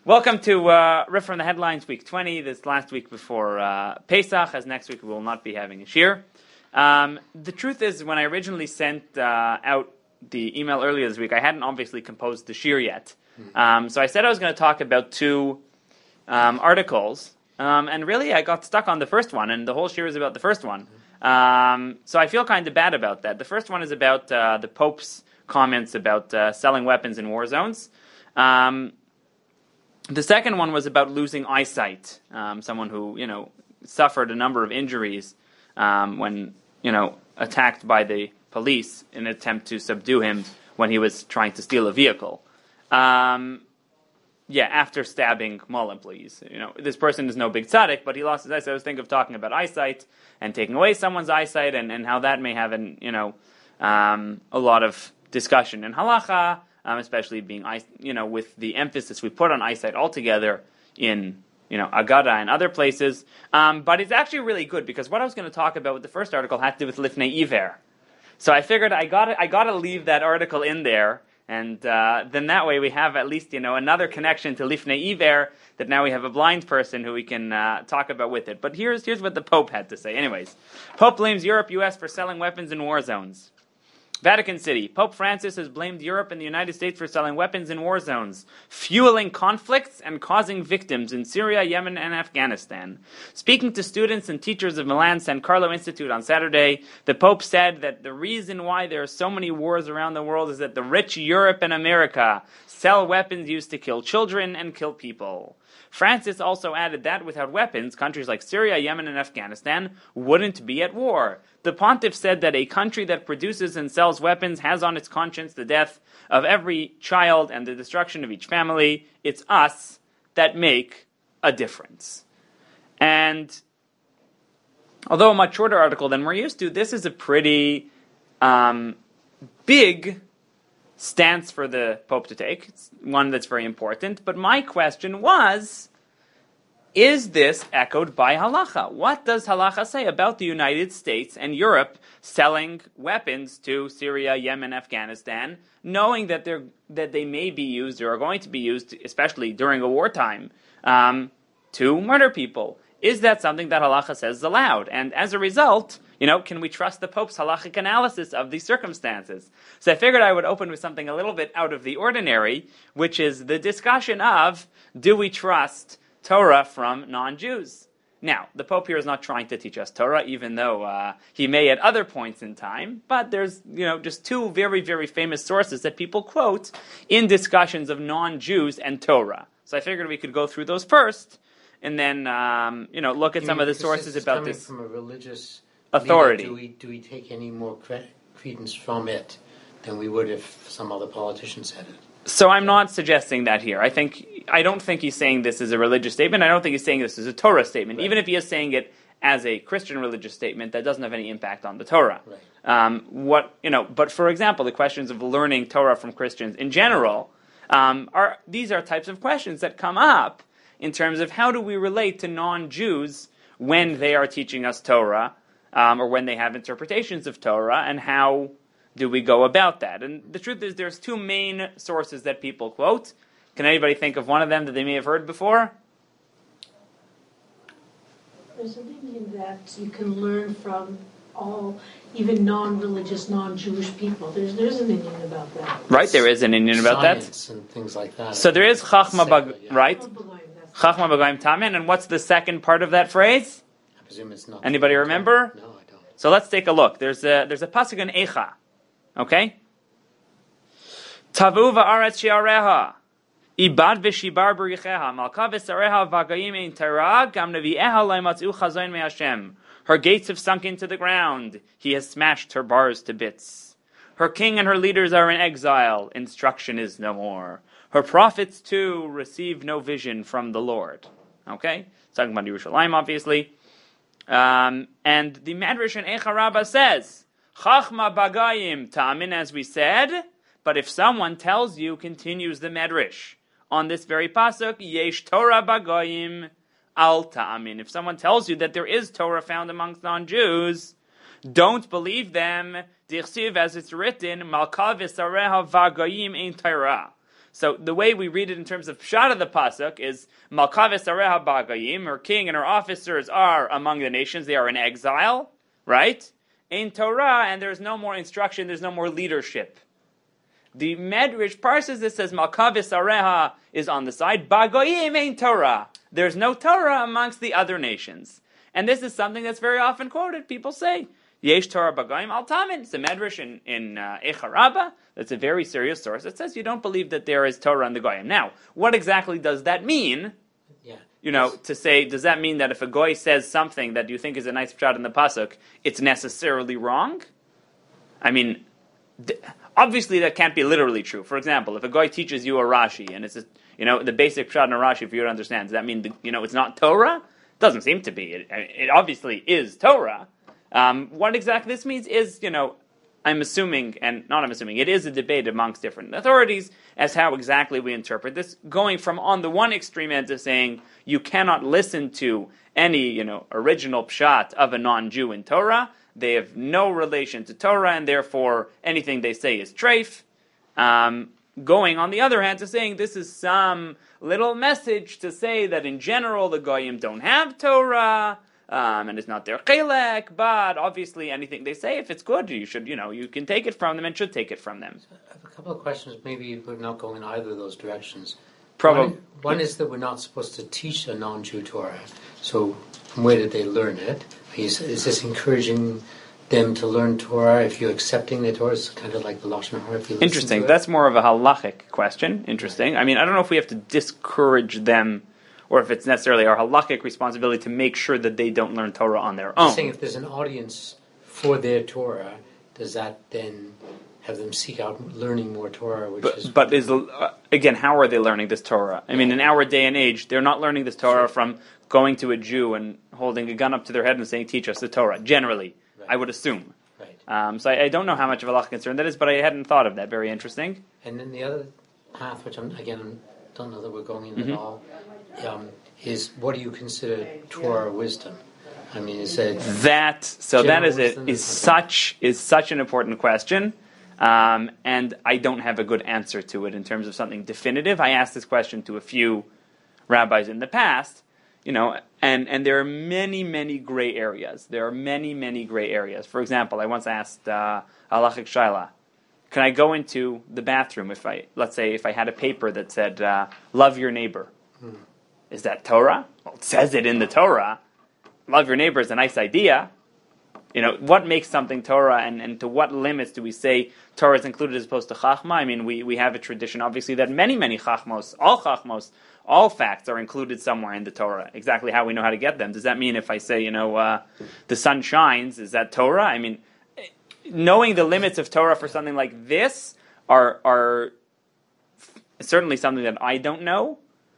Welcome to Riff from the Headlines, week 20, this last week before Pesach, as next week we will not be having a shir. The truth is, when I originally sent out the email earlier this week, I hadn't obviously composed the shir yet. So I said I was going to talk about two articles, and really I got stuck on the first one, and the whole shir is about the first one. So I feel kind of bad about that. The first one is about the Pope's comments about selling weapons in war zones. The second one was about losing eyesight. Someone who, suffered a number of injuries when, attacked by the police in an attempt to subdue him when he was trying to steal a vehicle. After stabbing mall employees. This person is no big tzaddik, but he lost his eyesight. I was thinking of talking about eyesight and taking away someone's eyesight and how that may have a lot of discussion in halacha. Especially being, with the emphasis we put on eyesight altogether in, Agada and other places. But it's actually really good because what I was going to talk about with the first article had to do with Lifnei Iver. So I figured I got to leave that article in there, and then that way we have at least, another connection to Lifnei Iver, that now we have a blind person who we can talk about with it. But here's what the Pope had to say. Anyways, Pope blames Europe, U.S. for selling weapons in war zones. Vatican City. Pope Francis has blamed Europe and the United States for selling weapons in war zones, fueling conflicts and causing victims in Syria, Yemen, and Afghanistan. Speaking to students and teachers of Milan's San Carlo Institute on Saturday, the Pope said that the reason why there are so many wars around the world is that the rich Europe and America sell weapons used to kill children and kill people. Francis also added that without weapons, countries like Syria, Yemen, and Afghanistan wouldn't be at war. The pontiff said that a country that produces and sells weapons has on its conscience the death of every child and the destruction of each family. It's us that make a difference. And although a much shorter article than we're used to, this is a pretty big stance for the Pope to take. It's one that's very important. But my question was, is this echoed by halacha? What does halacha say about the United States and Europe selling weapons to Syria, Yemen, Afghanistan, knowing that they may be used or are going to be used, especially during a wartime, to murder people? Is that something that halacha says is allowed? And as a result, can we trust the Pope's halachic analysis of these circumstances? So I figured I would open with something a little bit out of the ordinary, which is the discussion of, do we trust Torah from non-Jews? Now, the Pope here is not trying to teach us Torah, even though he may at other points in time, but there's, just two very, very famous sources that people quote in discussions of non-Jews and Torah. So I figured we could go through those first, and then, look at some of the sources about this from a religious authority. Leader, do we take any more credence from it than we would if some other politician said it? So I'm not suggesting that here. I don't think he's saying this as a religious statement. I don't think he's saying this as a Torah statement. Right. Even if he is saying it as a Christian religious statement, that doesn't have any impact on the Torah. Right. But for example, the questions of learning Torah from Christians in general are types of questions that come up in terms of how do we relate to non-Jews when they are teaching us Torah, or when they have interpretations of Torah, and how do we go about that? And the truth is, there's two main sources that people quote. Can anybody think of one of them that they may have heard before? There's an opinion that you can learn from all, even non-religious, non-Jewish people. There's an opinion about that. Right, there is an opinion about that. Science and things like that. So there is Chachma right? Chachma B'Goyim Tamen, and what's the second part of that phrase? I presume it's not. Anybody remember? No, I don't. So let's take a look. There's a pasuk in Eicha. Okay? Tavu va'aretz shi'areha, ibad v'shibar b'richeha, malka v'sareha v'agayim ein tera, gam nevi'eha lo'imatzu chazoin me'Hashem. Her gates have sunk into the ground. He has smashed her bars to bits. Her king and her leaders are in exile. Instruction is no more. Her prophets, too, receive no vision from the Lord. Okay? It's talking about Yerushalayim, obviously. And the Medrash in Eicha Rabbah says, Chachma bagayim ta'amin, as we said, but if someone tells you, continues the Medrash, on this very pasuk, yesh Torah bagayim al ta'amin. If someone tells you that there is Torah found amongst non-Jews, don't believe them. Dichsiv, as it's written, Malka v'sareha v'agayim ein Torah. So the way we read it in terms of pshat of the pasuk is Malkaves Areha Bagayim, her king and her officers are among the nations, they are in exile, right? In Torah, and there's no more instruction, there's no more leadership. The Medrash parses this says Malkaves Areha is on the side, Bagayim in Torah. There's no Torah amongst the other nations. And this is something that's very often quoted. People say, Yesh Torah Bagayim al Tamin. It's a Medrash in Eicha Rabbah. That's a very serious source. It says you don't believe that there is Torah in the Goyim. Now, what exactly does that mean? Yeah. To say, does that mean that if a Goy says something that you think is a nice pshat in the pasuk, it's necessarily wrong? I mean, obviously that can't be literally true. For example, if a Goy teaches you a Rashi, and it's the basic pshat in a Rashi for you to understand, does that mean it's not Torah? Doesn't seem to be. It obviously is Torah. What exactly this means is, I'm assuming, it is a debate amongst different authorities as how exactly we interpret this, going from on the one extreme end to saying you cannot listen to any, original pshat of a non-Jew in Torah. They have no relation to Torah, and therefore anything they say is treif. Going on the other hand to saying this is some little message to say that in general the Goyim don't have Torah, and it's not their chelek, but obviously anything they say, if it's good, you should, you can take it from them and should take it from them. So I have a couple of questions. Maybe we're not going in either of those directions. Probably. One is that we're not supposed to teach a non-Jew Torah. So from where did they learn it? Is this encouraging them to learn Torah? If you're accepting the Torah, it's kind of like the Lashon Hara. Interesting. That's more of a halachic question. Interesting. I mean, I don't know if we have to discourage them, or if it's necessarily our halakhic responsibility to make sure that they don't learn Torah on their own. I'm saying if there's an audience for their Torah, does that then have them seek out learning more Torah? Again, how are they learning this Torah? I mean, in our day and age, they're not learning this Torah from going to a Jew and holding a gun up to their head and saying, teach us the Torah, generally, right. I would assume. Right. So I don't know how much of a halachic concern that is, but I hadn't thought of that. Very interesting. And then the other path, which I don't know that we're going in at all, is what do you consider Torah wisdom? I mean, is it is such an important question, and I don't have a good answer to it in terms of something definitive. I asked this question to a few rabbis in the past, and there are many, many gray areas. There are many, many gray areas. For example, I once asked halachic shaila, can I go into the bathroom if I had a paper that said, love your neighbor? Is that Torah? Well, it says it in the Torah. Love your neighbor is a nice idea. What makes something Torah, and to what limits do we say Torah is included as opposed to Chachma? I mean, we have a tradition, obviously, that many, many Chachmos, all facts are included somewhere in the Torah. Exactly how we know how to get them. Does that mean if I say, the sun shines, is that Torah? I mean, knowing the limits of Torah for something like this are certainly something that I don't know.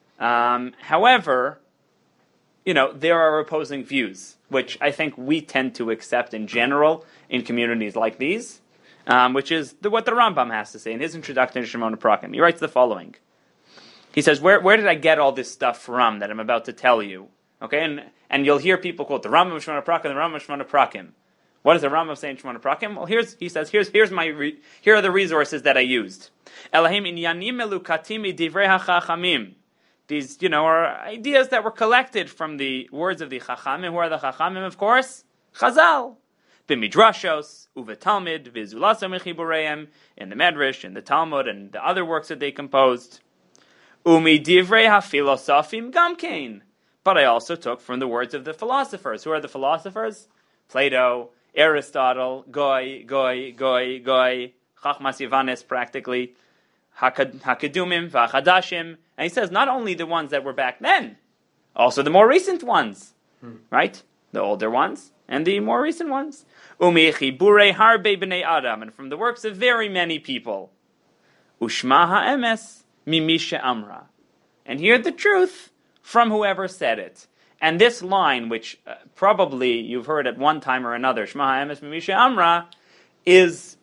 However, there are opposing views, which I think we tend to accept in general in communities like these, which is what the Rambam has to say in his introduction to Shimon HaParakim. He writes the following. He says, where did I get all this stuff from that I'm about to tell you? Okay, and you'll hear people quote the Rambam of Shimon HaParakim, the Rambam of Shimon HaParakim. What does the Rambam say in Shimon HaParakim? Well, here are the resources that I used. Elahim inyanim melukatim midivrei hachachamim. These, are ideas that were collected from the words of the Chachamim. Who are the Chachamim, of course? Chazal. B'midrashos, uvetalmid, v'zulasa mechibureim, in the Medrash, in the Talmud, and the other works that they composed. Umidivrei hafilosofim gamkein. But I also took from the words of the philosophers. Who are the philosophers? Plato, Aristotle, Goy, Chachmas Yavanis, practically. Hakadumim, V'achadashim. And he says not only the ones that were back then, also the more recent ones. Right? The older ones and the more recent ones. U'michibure harbe b'nei Adam. And from the works of very many people. Ushma ha'emes mimisha amra. And hear the truth from whoever said it. And this line, which probably you've heard at one time or another, Shma ha'emes mimisha amra, is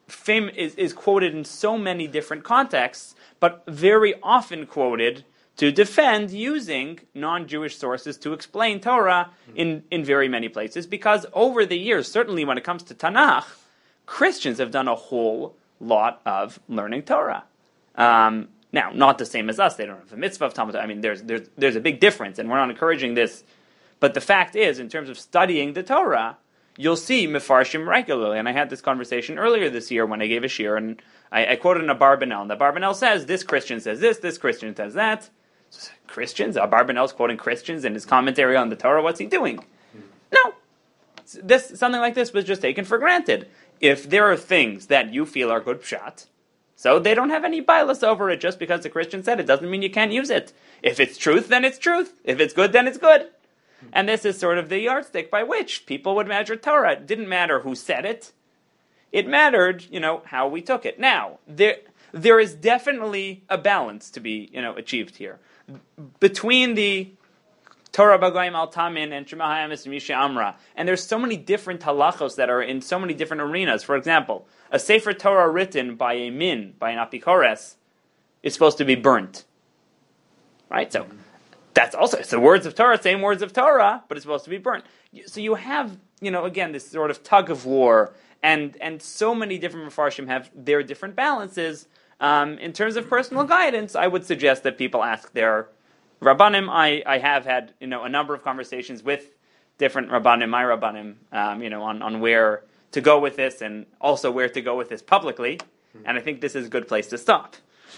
quoted in so many different contexts, but very often quoted to defend using non-Jewish sources to explain Torah in very many places, because over the years, certainly when it comes to Tanakh, Christians have done a whole lot of learning Torah. Now, not the same as us. They don't have the mitzvah of Talmud. I mean, there's a big difference, and we're not encouraging this. But the fact is, in terms of studying the Torah, you'll see mefarshim regularly. And I had this conversation earlier this year when I gave a shiur, and I quoted in a Barbanel. And the Barbanel says, this Christian says this Christian says that. Christians? Barbanel's quoting Christians in his commentary on the Torah. What's he doing? No. Something like this was just taken for granted. If there are things that you feel are good pshat, so they don't have any bias over it just because the Christian said it. Doesn't mean you can't use it. If it's truth, then it's truth. If it's good, then it's good. And this is sort of the yardstick by which people would measure Torah. It didn't matter who said it. It mattered, how we took it. Now, there is definitely a balance to be, achieved here. Between the Torah B'Goyim Al Tamin and Shema Ha'emes Misha Amra. And there's so many different halachos that are in so many different arenas. For example, a Sefer Torah written by a min, by an apikores, is supposed to be burnt. Right? So, that's also, it's the words of Torah, same words of Torah, but it's supposed to be burnt. So you have, again, this sort of tug of war, and so many different Mefarshim have their different balances. In terms of personal guidance, I would suggest that people ask their Rabbanim. I have had, a number of conversations with different Rabbanim, my Rabbanim, on where to go with this, and also where to go with this publicly, and I think this is a good place to stop.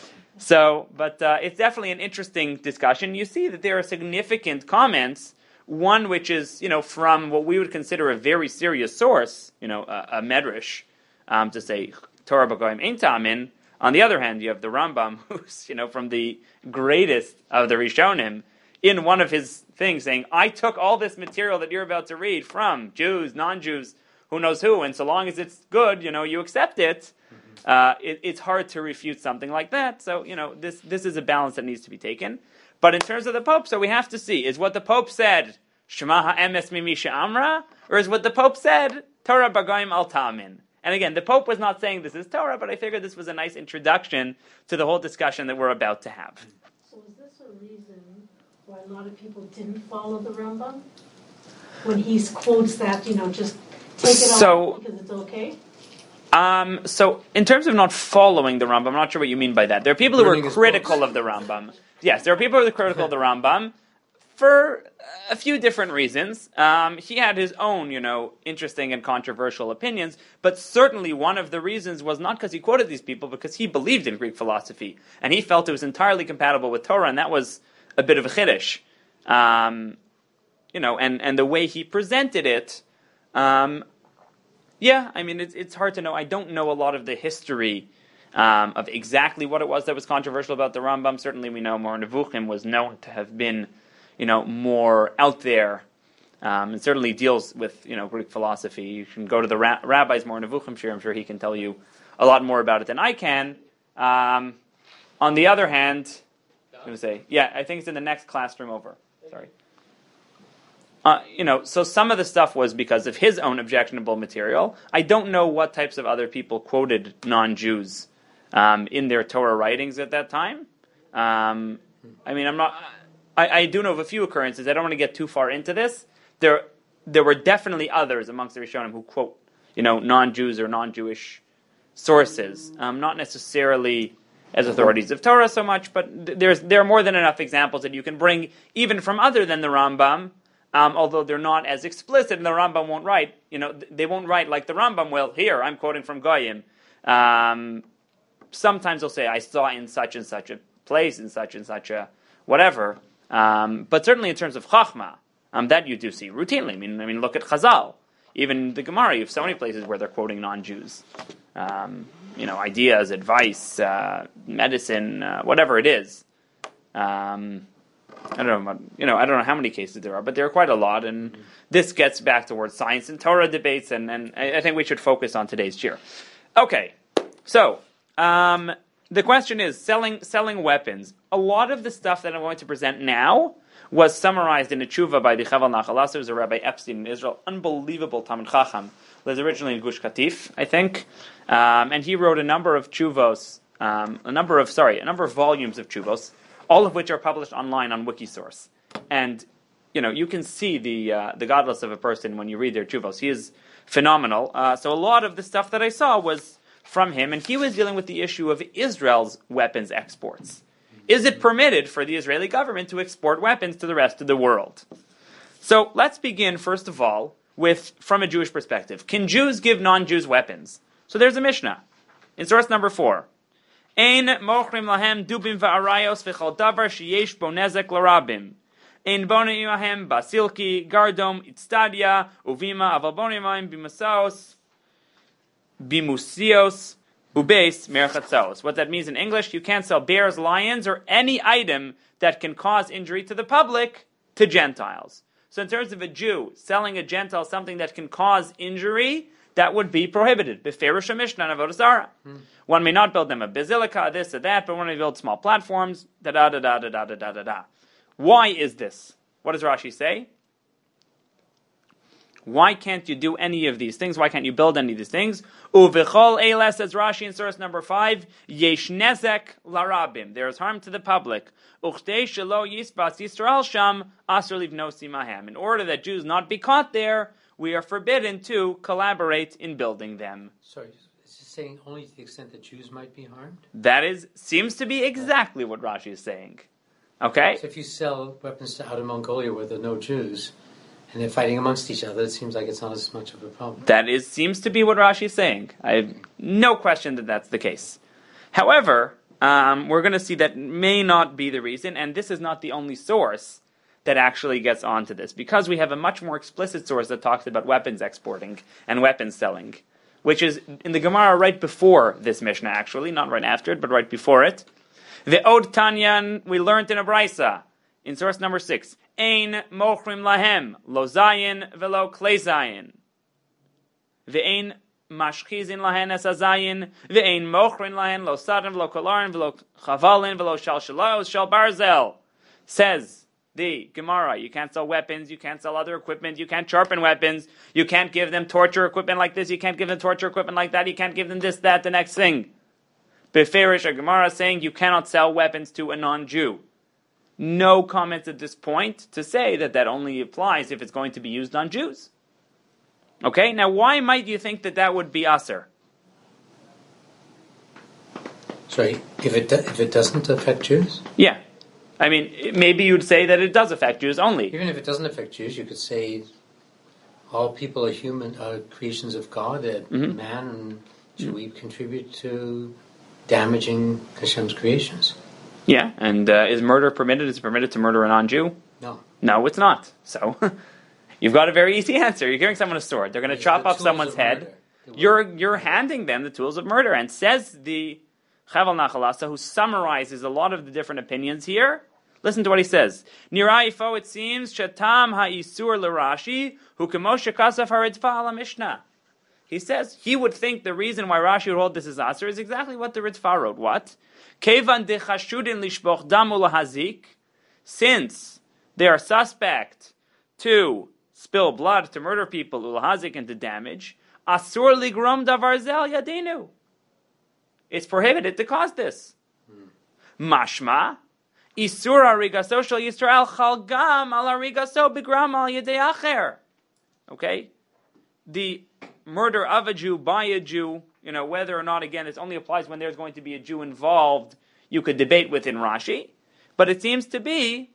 So, but it's definitely an interesting discussion. You see that there are significant comments, one which is, from what we would consider a very serious source, a medrash, to say, Torah B'Goyim Ein Ta'amin. On the other hand, you have the Rambam, who's, from the greatest of the Rishonim, in one of his things saying, I took all this material that you're about to read from Jews, non-Jews, who knows who, and so long as it's good, you accept it. It's hard to refute something like that. So, this is a balance that needs to be taken. But in terms of the Pope, so we have to see, is what the Pope said, Shema ha'emes mimisha amra, or is what the Pope said, Torah B'Goyim Al Ta'amin? And again, the Pope was not saying this is Torah, but I figured this was a nice introduction to the whole discussion that we're about to have. So is this a reason why a lot of people didn't follow the Rambam? When he quotes that, just take it off because it's okay? So, in terms of not following the Rambam, I'm not sure what you mean by that. There are people who are critical of the Rambam. Yes, there are people who are critical of the Rambam for a few different reasons. He had his own, interesting and controversial opinions, but certainly one of the reasons was not because he quoted these people, because he believed in Greek philosophy, and he felt it was entirely compatible with Torah, and that was a bit of a chiddush. And the way he presented it, it's hard to know. I don't know a lot of the history of exactly what it was that was controversial about the Rambam. Certainly we know Moreh Nevuchim was known to have been, more out there, and certainly deals with, Greek philosophy. You can go to the rabbi's Moreh Nevuchim shir. I'm sure he can tell you a lot more about it than I can. On the other hand, I think it's in the next classroom over. Sorry. So some of the stuff was because of his own objectionable material. I don't know what types of other people quoted non-Jews in their Torah writings at that time. I do know of a few occurrences. I don't want to get too far into this. There were definitely others amongst the Rishonim who quote, non-Jews or non-Jewish sources, not necessarily as authorities of Torah so much, but there are more than enough examples that you can bring even from other than the Rambam. Although they're not as explicit, and the Rambam won't write, they won't write like the Rambam will. Here, I'm quoting from Goyim. Sometimes they'll say, I saw in such and such a place, in such and such a whatever. But certainly in terms of Chachma, that you do see routinely. I mean, look at Chazal. Even the Gemara, you have so many places where they're quoting non-Jews. Ideas, advice, medicine, whatever it is. I don't know how many cases there are, but there are quite a lot, and this gets back towards science and Torah debates, and I think we should focus on today's shiur. Okay, so the question is selling weapons. A lot of the stuff that I'm going to present now was summarized in a tshuva by the Chaval Nachalass. It was a Rabbi Epstein in Israel, unbelievable Talmid Chacham. Lives originally in Gush Katif, I think, and he wrote a number of tshuvos, a number of volumes of tshuvos, all of which are published online on Wikisource. And, you can see the godless of a person when you read their tshuvos. He is phenomenal. So a lot of the stuff that I saw was from him, and he was dealing with the issue of Israel's weapons exports. Is it permitted for the Israeli government to export weapons to the rest of the world? So let's begin, first of all, from a Jewish perspective. Can Jews give non-Jews weapons? So there's a Mishnah. In source number 4. Ein mochrim lahem dubim va'arayos v'chol davar sheyesh bo nezek l'rabim. Ein bonim lahem basilki, gardom, itztadia, uvima, aval bonim lahem bimusios, ubeis, merchatzaos. What that means in English, you can't sell bears, lions, or any item that can cause injury to the public to Gentiles. So in terms of a Jew selling a Gentile something that can cause injury, that would be prohibited. Beferish Mishnah and Avodah Zarah. One may not build them a basilica, this or that, but one may build small platforms, da-da-da-da-da-da-da-da-da. Why is this? What does Rashi say? Why can't you do any of these things? Why can't you build any of these things? Uvichol eila, says Rashi in source number 5, yesh nezek larabim. There is harm to the public. Uchtei shelo yisbas Yisrael sham asur livnosi mahem. In order that Jews not be caught there, we are forbidden to collaborate in building them. Sorry, is it saying only to the extent that Jews might be harmed? That seems to be exactly what Rashi is saying. Okay? So if you sell weapons to Outer Mongolia where there are no Jews, and they're fighting amongst each other, it seems like it's not as much of a problem. Seems to be what Rashi is saying. I have no question that that's the case. However, we're going to see that may not be the reason, and this is not the only source that actually gets onto this, because we have a much more explicit source that talks about weapons exporting and weapons selling, which is in the Gemara right before this Mishnah, actually, not right after it, but right before it. The Od Tanyan, we learned in a Brisa, in source number 6, Ein mochrim lahem, lo zayin velo klei zayin. Ve'ein mashchizin lahen es hazayin, ve'ein mochrin lahen, lo sadin velo kolarin, velo chavalin, velo shalshalos, shal barzel. Says the Gemara, you can't sell weapons, you can't sell other equipment, you can't sharpen weapons, you can't give them torture equipment like this, you can't give them torture equipment like that, you can't give them this, that, the next thing. Beferish, a Gemara saying you cannot sell weapons to a non-Jew. No comments at this point to say that only applies if it's going to be used on Jews. Okay, now why might you think that would be aser? Sorry, if it doesn't affect Jews? Yeah. I mean, maybe you'd say that it does affect Jews only. Even if it doesn't affect Jews, you could say all people are creations of God, that man, and should we contribute to damaging Hashem's creations? Yeah, and is murder permitted? Is it permitted to murder a non-Jew? No. No, it's not. So, you've got a very easy answer. You're giving someone a sword. They're going to chop off someone's head. You're handing them the tools of murder. And says the Chaval Nachalasa, who summarizes a lot of the different opinions here, listen to what he says. Niraifo, it seems, Shatam ha'isur l'Rashi, hu kemoshe kasaf ha'ritzva ala Mishnah. He says he would think the reason why Rashi would hold this as aser is exactly what the Ritzvah wrote. What? Kevan dechashudin lishboch damu lahazik, since they are suspect to spill blood, to murder people, ulahazik, and to damage, asur ligrom davar zel yadinu. It's prohibited to cause this. Mashma, isur arigaso shel Yisrael chalgam al arigaso bigram al yedei acher. Okay? The murder of a Jew by a Jew, whether or not, again, this only applies when there's going to be a Jew involved, you could debate within Rashi. But it seems to be,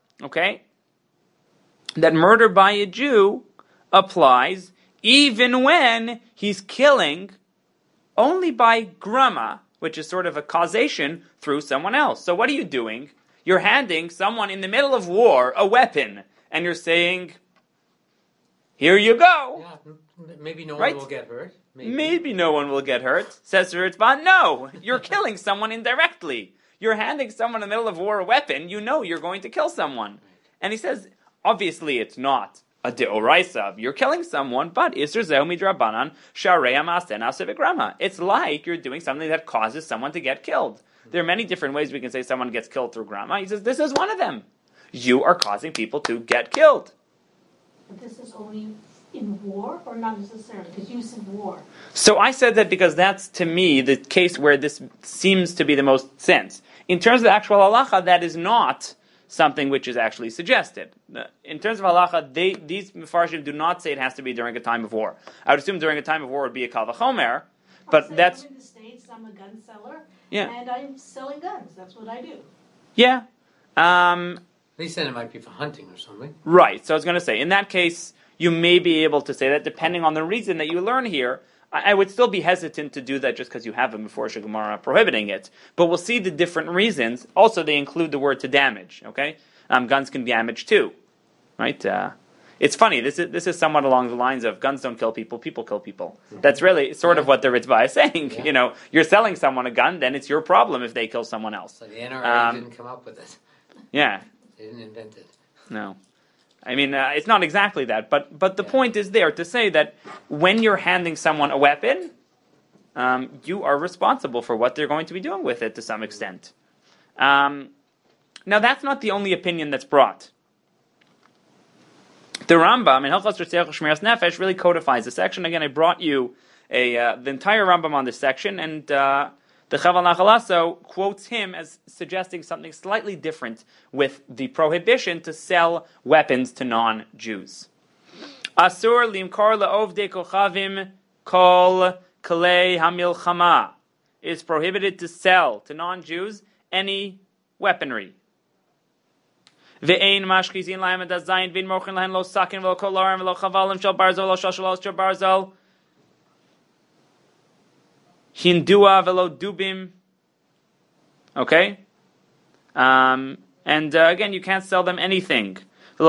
that murder by a Jew applies even when he's killing only by grama, which is sort of a causation through someone else. So what are you doing? You're handing someone in the middle of war a weapon, and you're saying, here you go. Yeah, maybe no one will get hurt. Maybe no one will get hurt. Says Ritzvah, no, you're killing someone indirectly. You're handing someone in the middle of war a weapon, you know you're going to kill someone. And he says, obviously it's not a deoraisa, you're killing someone, but Isser Zeu Midrabanan, Sharei Amasen Asevigrama. It's like you're doing something that causes someone to get killed. There are many different ways we can say someone gets killed through grama. He says, this is one of them. You are causing people to get killed. But this is only in war, or not necessarily? Because you said war. So I said that because that's, to me, the case where this seems to be the most sense. In terms of the actual halacha, that is not something which is actually suggested. In terms of halacha, these Mefarshim do not say it has to be during a time of war. I would assume during a time of war it would be a kal vachomer, but that's... I'm in the States, I'm a gun seller, yeah. and I'm selling guns. That's what I do. Yeah. At least then it might be for hunting or something. Right. So I was going to say, in that case, you may be able to say that depending on the reason that you learn here. I would still be hesitant to do that just because you have them before Gemara prohibiting it. But we'll see the different reasons. Also, they include the word to damage. Okay, guns can damage too, right? It's funny. This is somewhat along the lines of guns don't kill people, people kill people. That's really sort of what the Ritzvah is saying. Yeah. You know, you're selling someone a gun, then it's your problem if they kill someone else. So the NRA didn't come up with it. Yeah, they didn't invent it. No. I mean, it's not exactly that, but the point is there to say that when you're handing someone a weapon, you are responsible for what they're going to be doing with it to some extent. Now, that's not the only opinion that's brought. The Rambam in Hilchos Shmiras Nefesh really codifies the section. Again, I brought you the entire Rambam on this section, and the Chaval Nachalaso quotes him as suggesting something slightly different with the prohibition to sell weapons to non-Jews. Asur limkor le'ovdei kochavim kol kalei hamilchama. It is prohibited to sell to non-Jews any weaponry. Ve'ein mashchizin lahem et hazayin ve'in mochin lahem lo sakin ve'lo kolarim ve'lo chavalim shel barzol lo shashalos shel barzol. Hindua velo dubim. Okay? And again, you can't sell them anything. The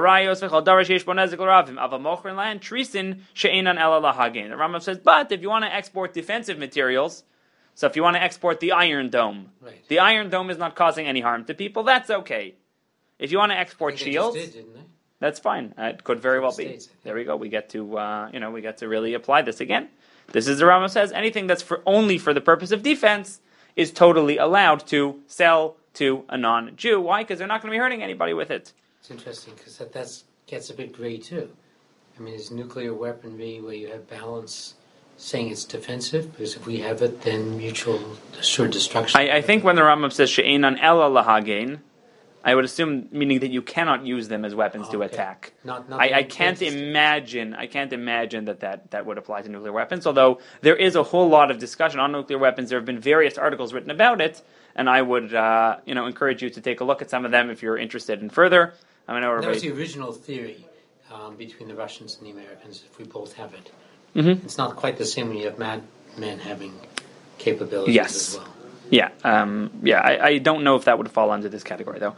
Rambam says, but if you want to export defensive materials, so if you want to export the Iron Dome, right. The Iron Dome is not causing any harm to people, that's okay. If you want to export shields, didn't they? That's fine. It could very well be. There we go. We get to we get to really apply this again. This is the Rambam says anything that's only for the purpose of defense is totally allowed to sell to a non-Jew. Why? Because they're not going to be hurting anybody with it. It's interesting because that gets a bit gray too. I mean, is nuclear weaponry where you have balance saying it's defensive? Because if we have it, then mutual assured destruction. I think when the Rambam says she'enan ela lahagein, I would assume meaning that you cannot use them as weapons to attack. I can't imagine that would apply to nuclear weapons. Although there is a whole lot of discussion on nuclear weapons, there have been various articles written about it, and I would encourage you to take a look at some of them if you're interested in further. That was the original theory between the Russians and the Americans. If we both have it, It's not quite the same when you have men having capabilities as well. Yeah, I don't know if that would fall under this category, though.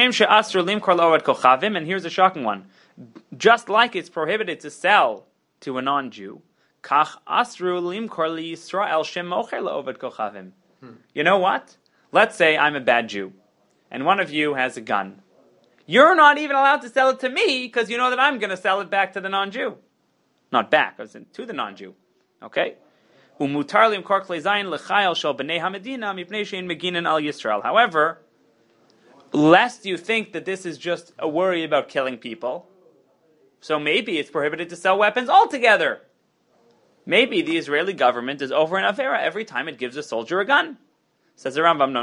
And here's a shocking one. Just like it's prohibited to sell to a non-Jew, you know what? Let's say I'm a bad Jew, and one of you has a gun. You're not even allowed to sell it to me, because you know that I'm going to sell it back to the non-Jew. Not back, as in to the non-Jew. Okay? However, lest you think that this is just a worry about killing people, so maybe it's prohibited to sell weapons altogether. Maybe the Israeli government is over an avera every time it gives a soldier a gun. Says the Rambam,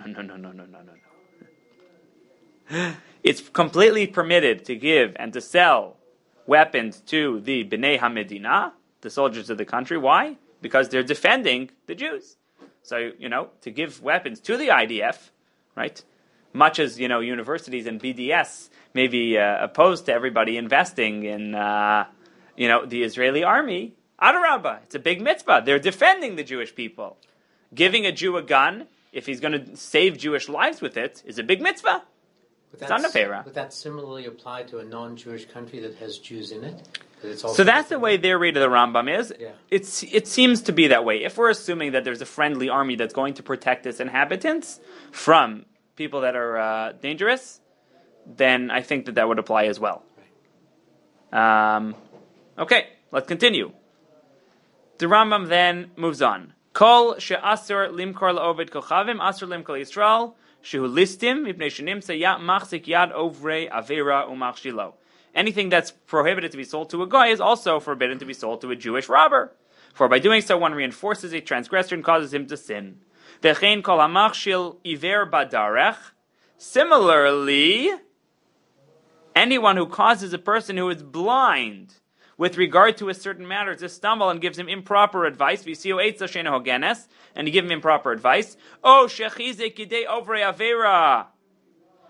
no. It's completely permitted to give and to sell weapons to the Bnei HaMedina, the soldiers of the country. Why? Because they're defending the Jews. So, to give weapons to the IDF, right? Much as, universities and BDS may be opposed to everybody investing in, the Israeli army, Adarabba, it's a big mitzvah. They're defending the Jewish people. Giving a Jew a gun, if he's going to save Jewish lives with it, is a big mitzvah. It's not a favor. Would that similarly apply to a non-Jewish country that has Jews in it? So that's the way their read of the Rambam is. Yeah. It seems to be that way. If we're assuming that there's a friendly army that's going to protect its inhabitants from people that are dangerous, then I think that would apply as well. Right. Okay, let's continue. The Rambam then moves on. Kol she'asur limkor la'oved kochavim, asur limkor Yisrael, shehu listim, mipnei shenimtza machzik yad ovrei avera umachshilo. Anything that's prohibited to be sold to a guy is also forbidden to be sold to a Jewish robber. For by doing so, one reinforces a transgressor and causes him to sin. Vechein kol hamachshil iver badarech. Similarly, anyone who causes a person who is blind with regard to a certain matter to stumble and gives him improper advice, and you give him improper advice,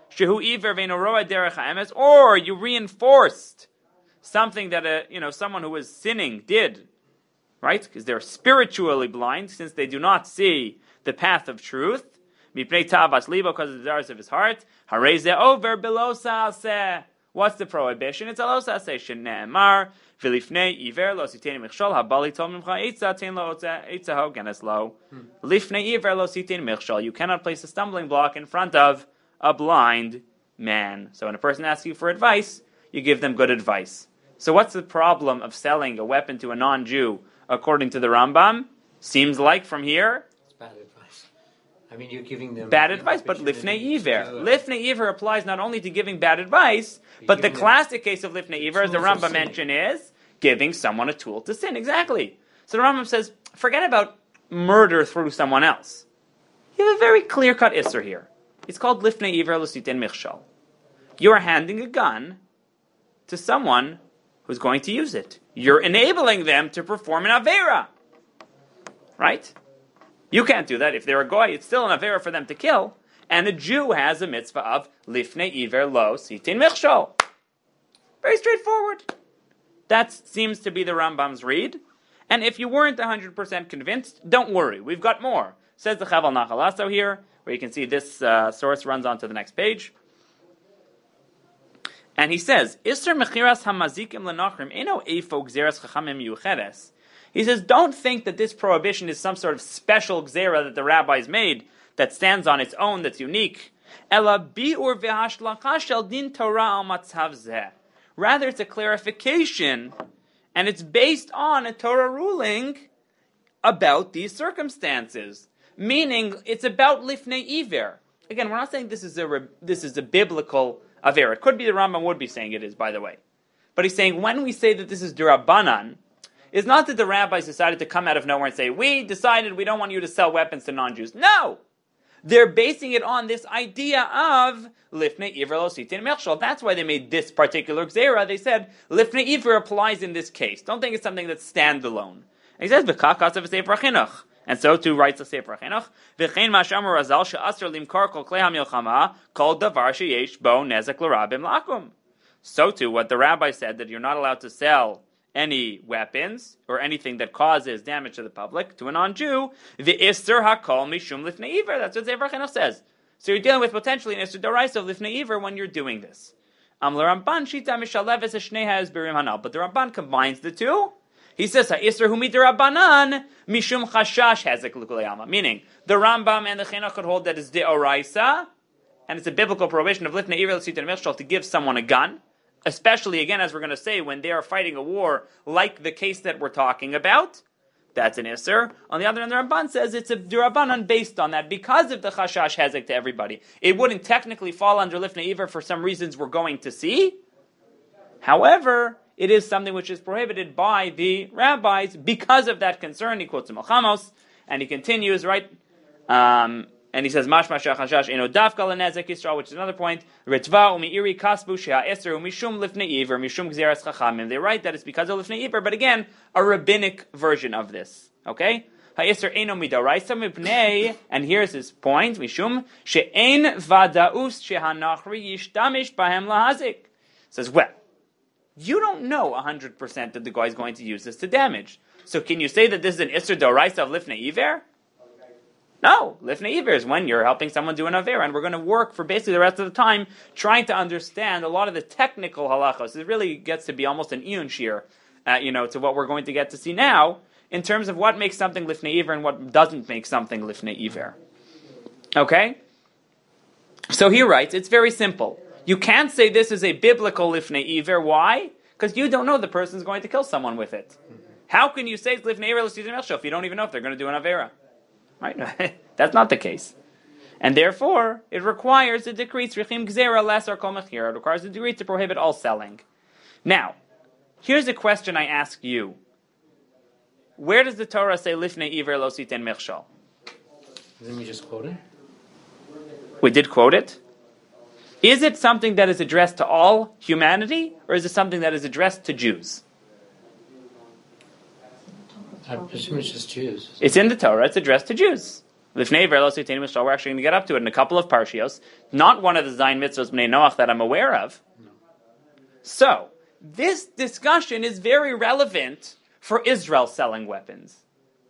shehu iver ve'eno roa derech ha'emes, or you reinforced something that someone who was sinning did, right? Because they're spiritually blind, since they do not see the path of truth. Mipnei tavas libo, because of the desires of his heart. Harei over below sa'aseh. What's the prohibition? It's a lo sa'aseh shene'emar v'lifnei iver lo sitein michshol habali tol mimcha eitza tein lo eitza ho genes lo. Lifnei iver lo sitein michshol. You cannot place a stumbling block in front of a blind man. So when a person asks you for advice, you give them good advice. So what's the problem of selling a weapon to a non-Jew according to the Rambam? Seems like from here, it's bad advice. I mean, you're giving them bad advice, but lifnei iver. Lifnei iver applies not only to giving bad advice, but the classic case of lifnei iver, as the Rambam mentioned, is giving someone a tool to sin. Exactly. So the Rambam says, forget about murder through someone else. You have a very clear-cut isser here. It's called lifnei iver l'siten michshal. You are handing a gun to someone who's going to use it. You're enabling them to perform an avera. Right? You can't do that. If they're a goy, it's still an avera for them to kill. And a Jew has a mitzvah of lifnei iver lo sitin michshol. Very straightforward. That seems to be the Rambam's read. And if you weren't 100% convinced, don't worry. We've got more. Says the Chaval Nachalaso here, where you can see this source runs on to the next page. And he says, Isser mechiras hamazikim lenachrim eno eifo gzeras chachamim yucheres. He says, don't think that this prohibition is some sort of special gzera that the rabbis made that stands on its own, that's unique. Ela bi'ur v'hashlaka shel din Torah al matzav zeh. Rather, it's a clarification, and it's based on a Torah ruling about these circumstances. Meaning, it's about lifnei iver. Again, we're not saying this is a biblical avera. It could be the Rambam would be saying it is, by the way. But he's saying when we say that this is Durabanan, it's not that the rabbis decided to come out of nowhere and say, we decided we don't want you to sell weapons to non-Jews. No! They're basing it on this idea of Lifnei Iver Lo Sitin Mechshol. That's why they made this particular Gzera. They said, Lifnei Iver applies in this case. Don't think it's something that's standalone. And he says, B'kach Kasav Sefer HaChinuch. And so too writes the Sefer HaChinuch, V'chein Mashamar Razal She'asr Limkar Kol Klei HaMilchama Kol Davar Sheyesh Bo Nezek L'Rabim Lakum. So too, what the rabbi said, that you're not allowed to sell any weapons or anything that causes damage to the public to a non-Jew, the Isser HaKol Mishum Lifnei Iver. That's what Sefer HaChinuch says. So you're dealing with potentially an Isser D'Oraisa of Lifnei Iver when you're doing this. L'Ramban Shita Mishaleves Shnei HaEsberim Hanal. But the Ramban combines the two. He says, Ha'isr hu midrabanan mishum chashash hezek l'kulei alma. Meaning, the Rambam and the Chinuch could hold that it's de'oraisa, and it's a biblical prohibition of lifnei iver l'sitin mechshol to give someone a gun, especially, again, as we're going to say, when they are fighting a war like the case that we're talking about. That's an isr. On the other hand, the Ramban says it's a durabanan based on that because of the chashash hezek to everybody. It wouldn't technically fall under lifnei iver for some reasons we're going to see. However, it is something which is prohibited by the rabbis because of that concern. He quotes Melchamos, and he continues, right? And he says, Mashma shachashash eno dafka lenezek Yisrael, which is another point. Ritva umiiri kasbu she'a'eser umishum lifnei iver mishum gzeras chachamim. They write that it's because of lifnei iver, but again, a rabbinic version of this. Okay? Ha'eser eno midaraisa mipnei, and here's his point, mishum she'ein vadaus shehanachri yishtamish bahem lahazik. Says, well, you don't know 100% that the guy is going to use this to damage. So can you say that this is an Isser D'Oraisa of Lifnei Iver? No. Lifnei Iver is when you're helping someone do an Avera. And we're going to work for basically the rest of the time trying to understand a lot of the technical halachos. It really gets to be almost an Iyun Shir, to what we're going to get to see now in terms of what makes something Lifnei Iver and what doesn't make something Lifnei Iver. Okay? So he writes, it's very simple. You can't say this is a biblical lifnei iver. Why? Because you don't know the person's going to kill someone with it. How can you say it's lifnei iver l'sitin mechshol if you don't even know if they're going to do an avera? Right? That's not the case. And therefore, it requires a decree, tzrichim gzera lesar kol mechira. It requires a decree to prohibit all selling. Now, here's a question I ask you. Where does the Torah say lifnei iver lo sitin mechshol? Didn't we just quote it? We did quote it. Is it something that is addressed to all humanity, or is it something that is addressed to Jews? I presume it's just Jews. It's in the Torah, it's addressed to Jews. Lifnei Iver Lo Sitein Mishal, we're actually going to get up to it in a couple of parshios. Not one of the Zayin Mitzvos Bnei Noach that I'm aware of. No. So, this discussion is very relevant for Israel selling weapons.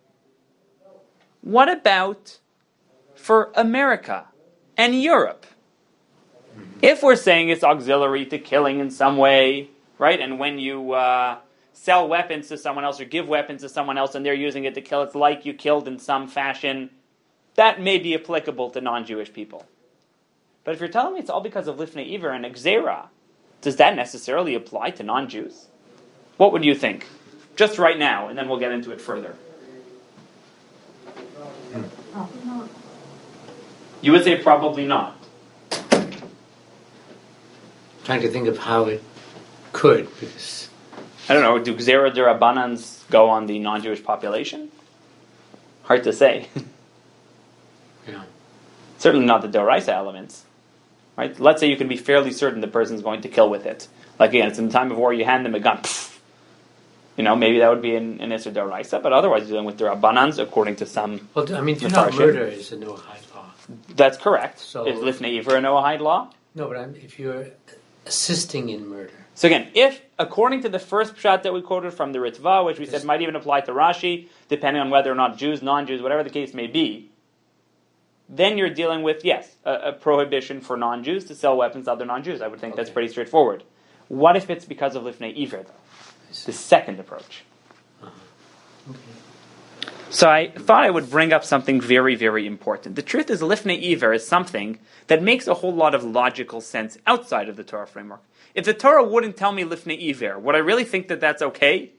What about for America and Europe? If we're saying it's auxiliary to killing in some way, right, and when you sell weapons to someone else or give weapons to someone else and they're using it to kill, it's like you killed in some fashion, that may be applicable to non-Jewish people. But if you're telling me it's all because of Lifnei Iver and Gzera, does that necessarily apply to non-Jews? What would you think? Just right now, and then we'll get into it further. Probably not. You would say probably not. Trying to think of how it could, because I don't know, do Gzera D'Rabbanans go on the non-Jewish population? Hard to say. Yeah. Certainly not the Doraisa elements. Right? Let's say you can be fairly certain the person's going to kill with it. Like again, it's in the time of war, you hand them a gun. Maybe that would be an Isser Doraisa, but otherwise you're dealing with D'Rabbanans according to some... Well, I mean, do not murder is a Noahide law. That's correct. So, is Lifnei Iver a Noahide law? No, but if you're assisting in murder. So again, if, according to the first pshat that we quoted from the Ritva, which we said might even apply to Rashi, depending on whether or not Jews, non-Jews, whatever the case may be, then you're dealing with, yes, a prohibition for non-Jews to sell weapons to other non-Jews. I would think that's pretty straightforward. What if it's because of Lifnei Iver, though? The second approach. Okay. So I thought I would bring up something very, very important. The truth is, Lifnei Iver is something that makes a whole lot of logical sense outside of the Torah framework. If the Torah wouldn't tell me Lifnei Iver, would I really think that that's okay?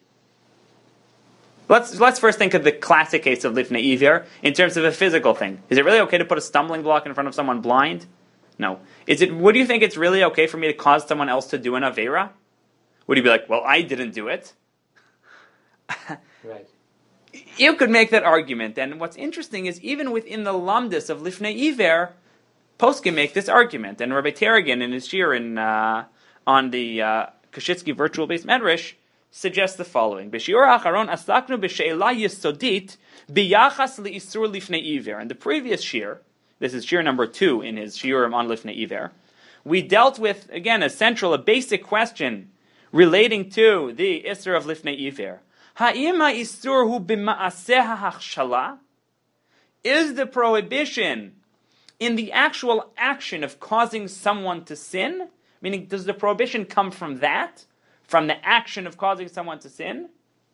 Let's first think of the classic case of Lifnei Iver in terms of a physical thing. Is it really okay to put a stumbling block in front of someone blind? No. Would you think it's really okay for me to cause someone else to do an Aveira? Would you be like, well, I didn't do it? Right. You could make that argument, and what's interesting is even within the lamdus of Lifnei Iver, poskim make this argument, and Rabbi Teragin in his shir on the Kashitsky virtual-based medrash suggests the following: B'shiur ha'acharon asaknu b'she'ela yesodit biyachas li'isur Lifnei Iver. In the previous shir, this is shir number 2 in his shiurim on Lifnei Iver, we dealt with, again, a basic question relating to the Isser of Lifnei Iver. Ha'im ha'isur hu b'ma'aseh ha'achshala? Is the prohibition in the actual action of causing someone to sin? Meaning, does the prohibition come from that? From the action of causing someone to sin?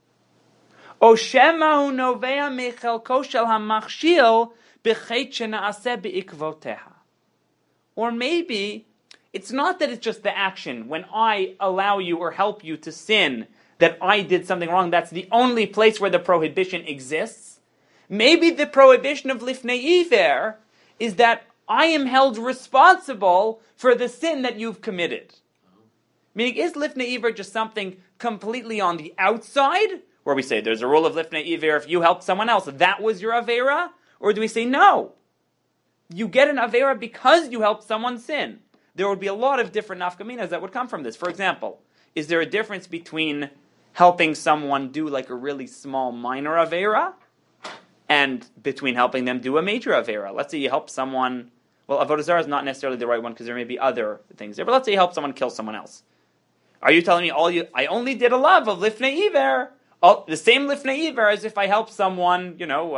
O shema hu novea mechelko shel ha'machshil b'chet shena'aseh be'ikvoteha. Or maybe it's not that it's just the action. When I allow you or help you to sin, that I did something wrong, that's the only place where the prohibition exists. Maybe the prohibition of Lifnei Iver is that I am held responsible for the sin that you've committed. Meaning, is Lifnei Iver just something completely on the outside, where we say there's a rule of Lifnei Iver, if you helped someone else, that was your Aveira? Or do we say, no, you get an Aveira because you helped someone sin? There would be a lot of different nafkaminas that would come from this. For example, is there a difference between helping someone do like a really small minor Aveira and between helping them do a major Aveira? Let's say you help someone, well, Avodah Zarah is not necessarily the right one because there may be other things there, but let's say you help someone kill someone else. Are you telling me I only did a love of Lifnei Iver, the same Lifnei Iver as if I help someone,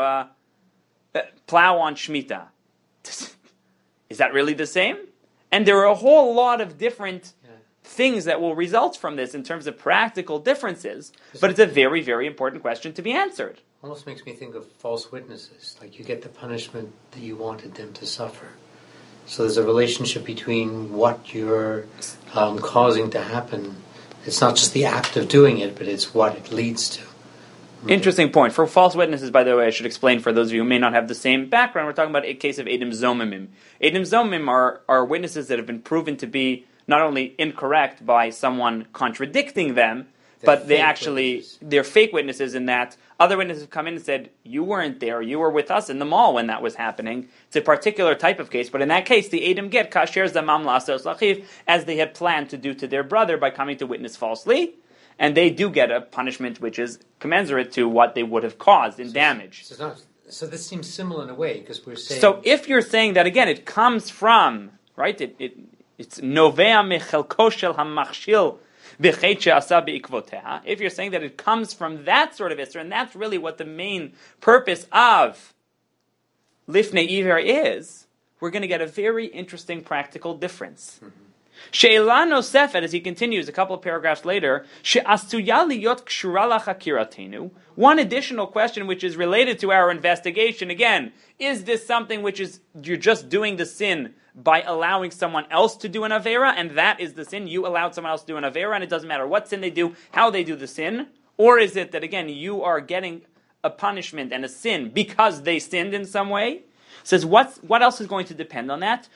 plow on Shemitah? Is that really the same? And there are a whole lot of different things that will result from this in terms of practical differences, but it's a very, very important question to be answered. Almost makes me think of false witnesses. Like you get the punishment that you wanted them to suffer. So there's a relationship between what you're causing to happen. It's not just the act of doing it, but it's what it leads to. Interesting point. For false witnesses, by the way, I should explain for those of you who may not have the same background, we're talking about a case of Eidim Zomimim. Eidim Zomimim are witnesses that have been proven to be not only incorrect by someone contradicting them, but they're fake witnesses in that other witnesses have come in and said, you weren't there, you were with us in the mall when that was happening. It's a particular type of case, but in that case, the Eidim get kasher zamam lasos lachiv, as they had planned to do to their brother by coming to witness falsely. And they do get a punishment which is commensurate to what they would have caused in damage. So So this seems similar in a way, because we're saying... So if you're saying that, again, it comes from, right, it's novea mechelko shel hamachshil b'chet she'asa be'ikvoteha. If you're saying that it comes from that sort of Isser, and that's really what the main purpose of Lifnei Iver is, we're going to get a very interesting practical difference. She'ela nosefet, as he continues a couple of paragraphs later, she'asuya liyot kshura lachakiratenu. One additional question which is related to our investigation, again, is this something which is, you're just doing the sin by allowing someone else to do an Avera, and that is the sin, you allowed someone else to do an Avera, and it doesn't matter what sin they do, how they do the sin? Or is it that, again, you are getting a punishment and a sin because they sinned in some way? Says what else is going to depend on that?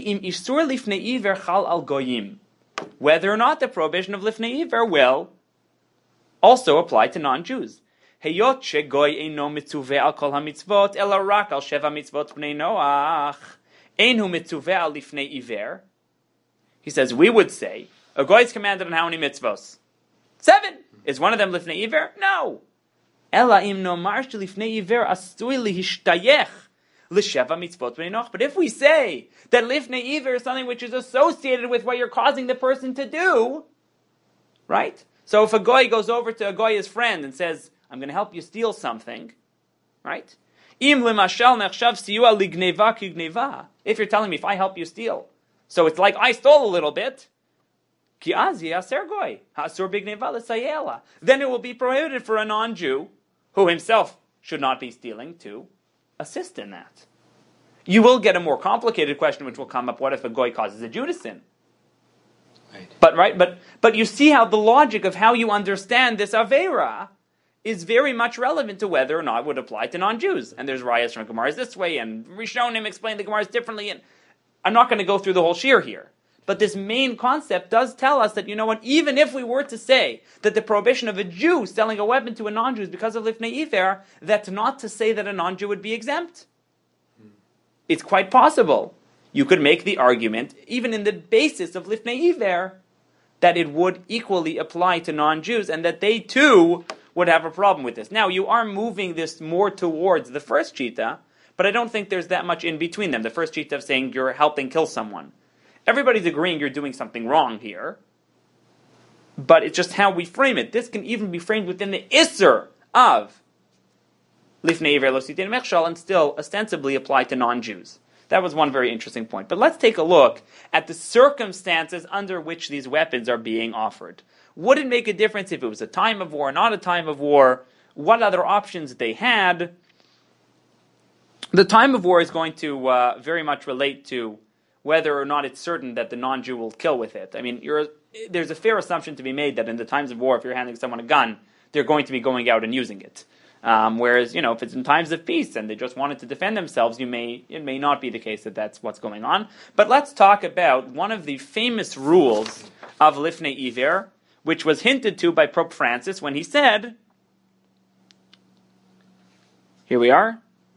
Whether or not the prohibition of lifnei iver will also apply to non-Jews. Heyot shegoy eino mitzuveh al kol hamitzvot ela rak al sheva mitzvot bnei Noach einu mitzuveh al lifnei iver. He says we would say a goy is commanded on how many mitzvos? 7. Is one of them lifnei iver? No. Ela im nomar shelifnei iver asui lihishtayech. But if we say that lifnei iver is something which is associated with what you're causing the person to do, right? So if a goy goes over to a goy's friend and says, I'm going to help you steal something, right? If you're telling me if I help you steal, so it's like I stole a little bit, then it will be prohibited for a non-Jew, who himself should not be stealing, to assist in that. You will get a more complicated question which will come up, what if a goy causes a Jew to sin? But you see how the logic of how you understand this Avera is very much relevant to whether or not it would apply to non-Jews. And there's rayas from Gemaras this way, and Rishonim explain the Gemaras differently, and I'm not going to go through the whole shir here. But this main concept does tell us that, you know what, even if we were to say that the prohibition of a Jew selling a weapon to a non-Jew is because of lifnei iver, that's not to say that a non-Jew would be exempt. It's quite possible. You could make the argument, even in the basis of lifnei iver, that it would equally apply to non-Jews, and that they too would have a problem with this. Now, you are moving this more towards the first shita, but I don't think there's that much in between them. The first shita of saying you're helping kill someone. Everybody's agreeing you're doing something wrong here, but it's just how we frame it. This can even be framed within the Isser of Lifnei Iver Lo Sitin Mechshal and still ostensibly apply to non-Jews. That was one very interesting point. But let's take a look at the circumstances under which these weapons are being offered. Would it make a difference if it was a time of war or not a time of war? What other options they had? The time of war is going to very much relate to whether or not it's certain that the non-Jew will kill with it. I mean, there's a fair assumption to be made that in the times of war, if you're handing someone a gun, they're going to be going out and using it. Whereas, if it's in times of peace and they just wanted to defend themselves, it may not be the case that that's what's going on. But let's talk about one of the famous rules of Lifnei Iver, which was hinted to by Pope Francis when he said, here we are,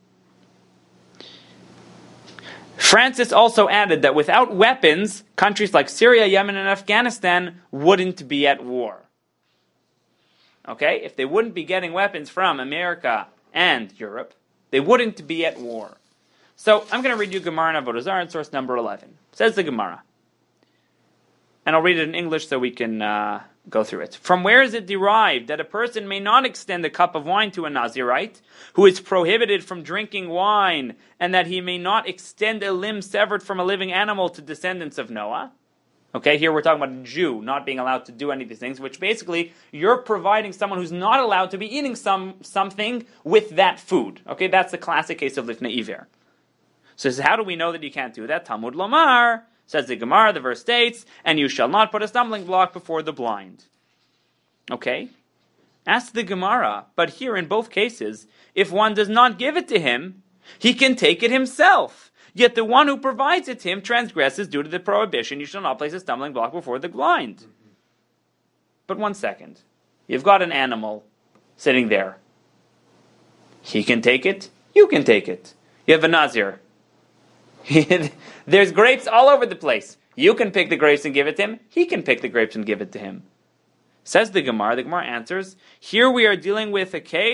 Francis also added that without weapons, countries like Syria, Yemen, and Afghanistan wouldn't be at war. Okay? If they wouldn't be getting weapons from America and Europe, they wouldn't be at war. So, I'm going to read you Gemara in Avodah Zarah in source number 11. Says the Gemara. And I'll read it in English so we can go through it. From where is it derived that a person may not extend a cup of wine to a Nazirite, who is prohibited from drinking wine, and that he may not extend a limb severed from a living animal to descendants of Noah? Okay, here we're talking about a Jew not being allowed to do any of these things, which basically, you're providing someone who's not allowed to be eating something with that food. Okay, that's the classic case of Lifnei Iver. So how do we know that you can't do that? Talmud Lomar, says the Gemara, the verse states, and you shall not put a stumbling block before the blind. Okay? Ask the Gemara, but here in both cases, if one does not give it to him, he can take it himself. Yet the one who provides it to him transgresses due to the prohibition, you shall not place a stumbling block before the blind. But 1 second. You've got an animal sitting there. He can take it, you can take it. You have a Nazir. There's grapes all over the place. You can pick the grapes and give it to him. He can pick the grapes and give it to him. Says the Gemara answers, here we are dealing with a case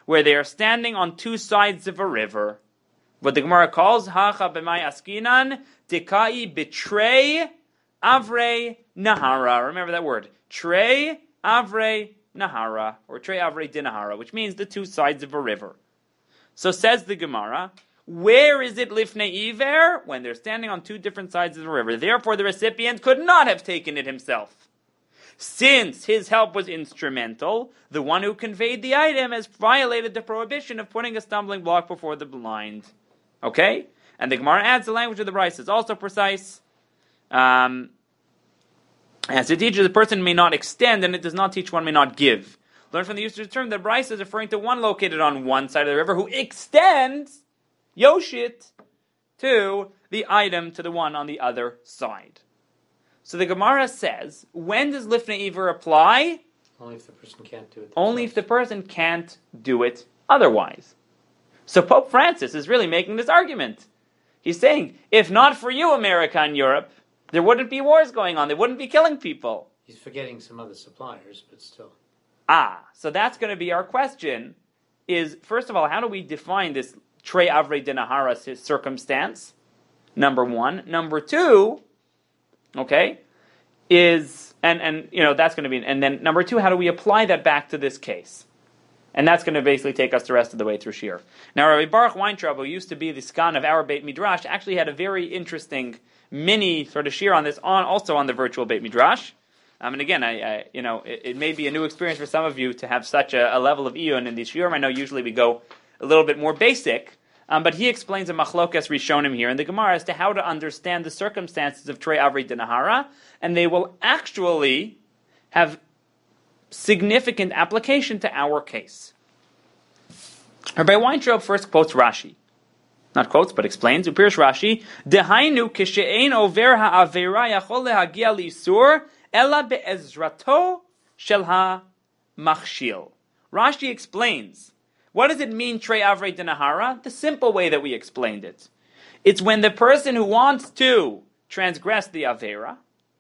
where they are standing on two sides of a river. What the Gemara calls Hacha b'may askinan dikai bitrei avrei nahara. Remember that word, trei avrei nahara, or trei avrei dinahara, which means the two sides of a river. So says the Gemara, where is it lifnei iver? When they're standing on two different sides of the river. Therefore, the recipient could not have taken it himself. Since his help was instrumental, the one who conveyed the item has violated the prohibition of putting a stumbling block before the blind. Okay? And the Gemara adds the language of the Brisa is also precise. As it teaches, the person may not extend, and it does not teach one may not give. Learn from the usage of the term that Brisa is referring to one located on one side of the river who extends Yoshit to the item to the one on the other side. So the Gemara says, when does Lifnei Iver apply? Only if the person can't do it. Only if the person can't do it otherwise. So Pope Francis is really making this argument. He's saying, if not for you, America and Europe, there wouldn't be wars going on. They wouldn't be killing people. He's forgetting some other suppliers, but still. So that's going to be our question. Is, first of all, how do we define this Trei Avrei Dinahara circumstance? Number one. Number two, okay, is, and that's going to be, and then number two, how do we apply that back to this case? And that's going to basically take us the rest of the way through Shir. Now, Rabbi Baruch Weintraub, who used to be the skan of our Beit Midrash, actually had a very interesting mini sort of Shir on this, also on the virtual Beit Midrash. And again, it may be a new experience for some of you to have such a level of iyun in these shiurim. I know usually we go a little bit more basic, but he explains a machlokas rishonim here in the Gemara as to how to understand the circumstances of Trei Avrei Dinahara, and they will actually have significant application to our case. Rabbi Weintraub first quotes Rashi. Not quotes, but explains. Upirish Rashi, Dehainu kishe'ein over ha'avera yachol lehagia li'isur ela be'ezrato shel ha'machshil. Rashi explains, what does it mean, Trei Avrei Dinahara? The simple way that we explained it. It's when the person who wants to transgress the Avera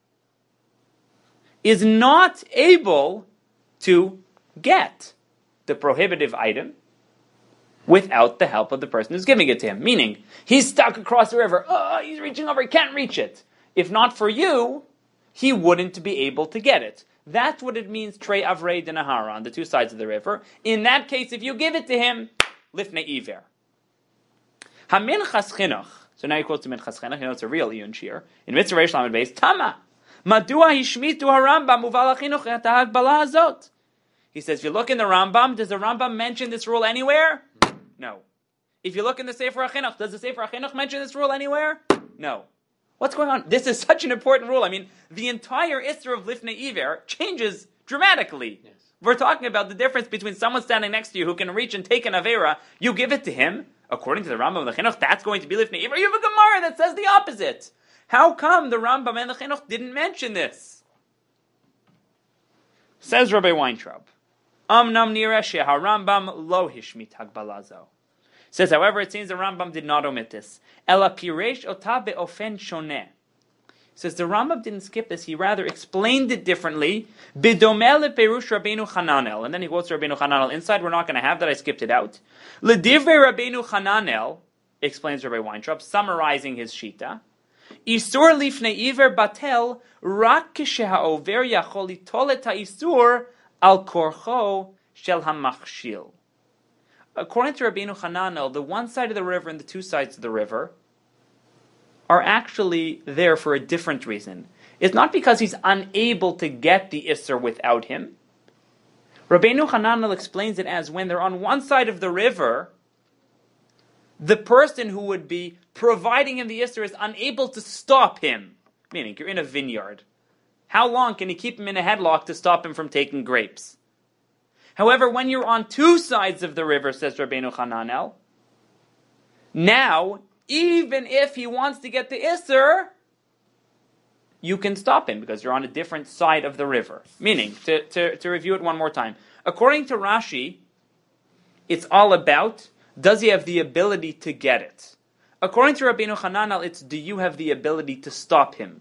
is not able to get the prohibitive item without the help of the person who's giving it to him. Meaning, he's stuck across the river. He's reaching over, he can't reach it. If not for you, he wouldn't be able to get it. That's what it means, Trei Avrei Dinahara, on the two sides of the river. In that case, if you give it to him, Lifnei Iver. HaMinchas Chinuch. So now he quotes the Minchas Chinuch. You know it's a real Iyun Shir. In Mitzvah Reish Lamed Beis, Tama. Madua hishmitu harambam uval hachinuch et ha'hagbala hazot. He says, if you look in the Rambam, does the Rambam mention this rule anywhere? No. If you look in the Sefer HaChinuch, does the Sefer HaChinuch mention this rule anywhere? No. What's going on? This is such an important rule. I mean, the entire Isra of Lifnei Iver changes dramatically. Yes. We're talking about the difference between someone standing next to you who can reach and take an Avera, you give it to him, according to the Rambam and the Chinuch, that's going to be Lifnei Iver. You have a Gemara that says the opposite. How come the Rambam and the Chinuch didn't mention this? Says Rabbi Weintraub, Amnam nira she'harambam lo hishmit hagbalazo. Says, however, it seems the Rambam did not omit this. Ela piresh ota be'ofen shoneh. Says the Rambam didn't skip this; he rather explained it differently. Bidomel leperush Rabbeinu Hananel, and then he quotes Rabbeinu Hananel. Inside, we're not going to have that. I skipped it out. Ledivrei Rabbeinu Hananel, explains Rabbi Weintraub, summarizing his shita. Isur lifnei iver batel rak k'sheha'over yachol litol et ha'isur al korcho shel hamachshil. According to Rabbeinu Hananel, the one side of the river and the two sides of the river are actually there for a different reason. It's not because he's unable to get the Isser without him. Rabbeinu Hananel explains it as when they're on one side of the river, the person who would be providing him the Isser is unable to stop him. Meaning, you're in a vineyard. How long can you keep him in a headlock to stop him from taking grapes? However, when you're on two sides of the river, says Rabbeinu Hananel, now, even if he wants to get the Isser, you can stop him because you're on a different side of the river. Meaning, to review it one more time, according to Rashi, it's all about, does he have the ability to get it? According to Rabbeinu Hananel, it's, do you have the ability to stop him?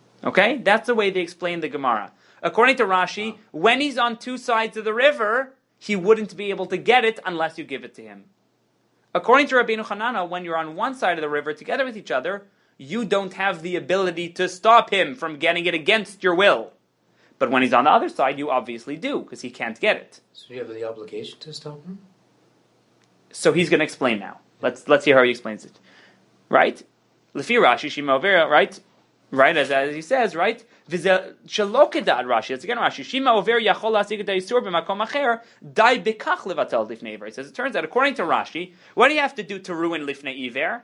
Okay? That's the way they explain the Gemara. According to Rashi, when he's on two sides of the river, he wouldn't be able to get it unless you give it to him. According to Rabbeinu Hananel, when you're on one side of the river together with each other, you don't have the ability to stop him from getting it against your will. But when he's on the other side, you obviously do, because he can't get it. So you have the obligation to stop him? So he's going to explain now. Let's hear how he explains it. Right? Lefi Rashi, Shima Overa, right? Right, as he says, right? Shalokedat Rashi, that's again Rashi. Shima Over Yachol Lasig Isur b'makom acher, dai bekach levatel lifnei iver. He says, it turns out, according to Rashi, what do you have to do to ruin lifnei iver?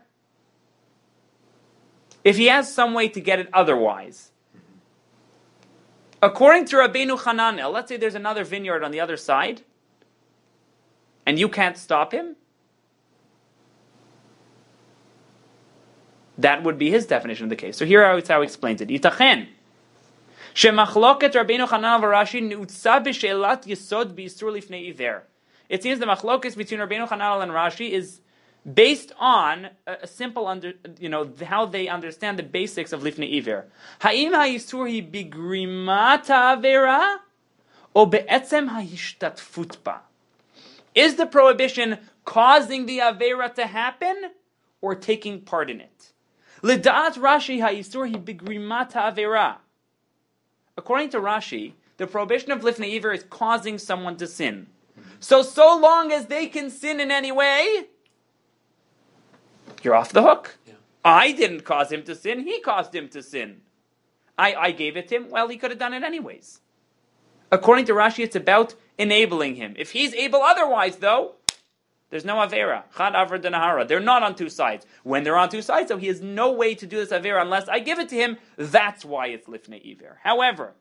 If he has some way to get it otherwise. According to Rabbeinu Hananel, let's say there's another vineyard on the other side, and you can't stop him. That would be his definition of the case. So here is how he explains it. Yitachen. Shemachloket Rabbeinu Hananel v'Rashi neutza b'she'elat yesod b'isur lifnei iver. It seems the machloket between Rabbeinu Hananel and Rashi is based on a simple how they understand the basics of lifnei iver. Ha'im ha'isur hi bigrimat ha'avera o be'etzem ha'ishtatfut ba. Is the prohibition causing the avera to happen or taking part in it? L'da'at Rashi ha'isur hi bigrimat ha'avera. According to Rashi, the prohibition of lifnei iver is causing someone to sin. So long as they can sin in any way, you're off the hook. Yeah. I didn't cause him to sin, he caused him to sin. I gave it to him, well, he could have done it anyways. According to Rashi, it's about enabling him. If he's able otherwise, though, there's no avera. Chad avra denahara. They're not on two sides. When they're on two sides, so he has no way to do this avera unless I give it to him. That's why it's lifnei iver. However,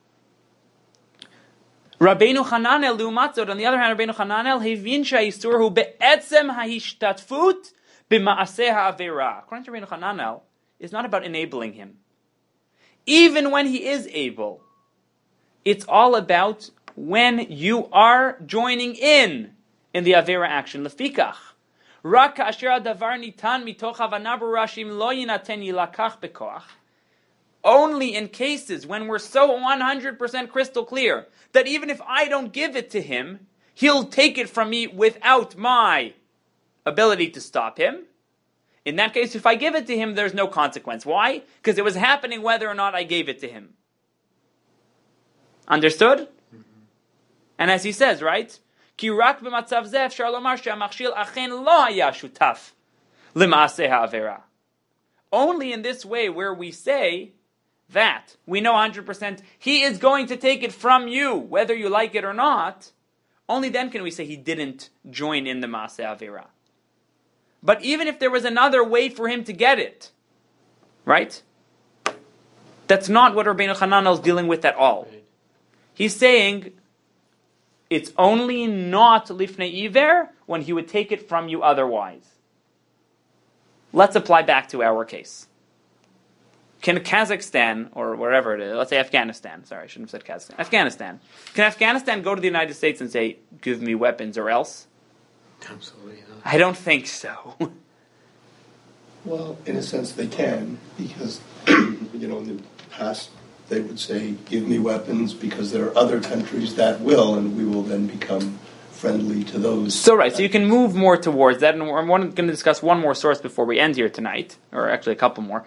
Rabbeinu Hananel lumatzot, on the other hand, Rabbeinu Hananel hevin sha'isur hu be'etzem ha'ishtatfut b'ma'aseh ha'avera. According to Rabbeinu Hananel, it's not about enabling him. Even when he is able, it's all about when you are joining in the avera action. Lefikach, rak asher adavar nitan mitoch havana b'rashim lo yinaten yilakach bekoach. Only in cases when we're so 100% crystal clear that even if I don't give it to him, he'll take it from me without my ability to stop him. In that case, if I give it to him, there's no consequence. Why? Because it was happening whether or not I gave it to him. Understood? Mm-hmm. And as he says, right? Ki rak b'matzav zeh efshar lomar she'amachshil achen lo haya shutaf l'maaseh ha'avera. Only in this way where we say that we know 100% he is going to take it from you, whether you like it or not, only then can we say he didn't join in the maaseh avera. But even if there was another way for him to get it, right? That's not what Rabbeinu Hananel is dealing with at all. He's saying it's only not lifnei iver when he would take it from you otherwise. Let's apply back to our case. Can Kazakhstan, or wherever it is, let's say Afghanistan, sorry, I shouldn't have said Kazakhstan, Afghanistan. Can Afghanistan go to the United States and say, give me weapons or else? Absolutely not. I don't think so. Well, in a sense they can, because, in the past they would say, give me weapons, because there are other countries that will, and we will then become friendly to those. So right, so you can move more towards that, and I'm going to discuss one more source before we end here tonight, or actually a couple more.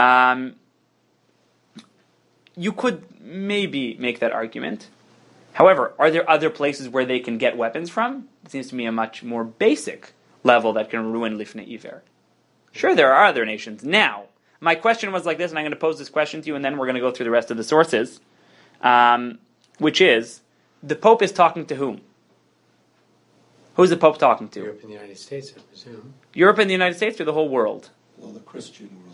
You could maybe make that argument. However, are there other places where they can get weapons from? It seems to me a much more basic level that can ruin lifnei iver. Sure, there are other nations. Now, my question was like this, and I'm going to pose this question to you, and then we're going to go through the rest of the sources, which is, the Pope is talking to whom? Who's the Pope talking to? Europe and the United States, I presume. Europe and the United States, or the whole world? Well, the Christian world.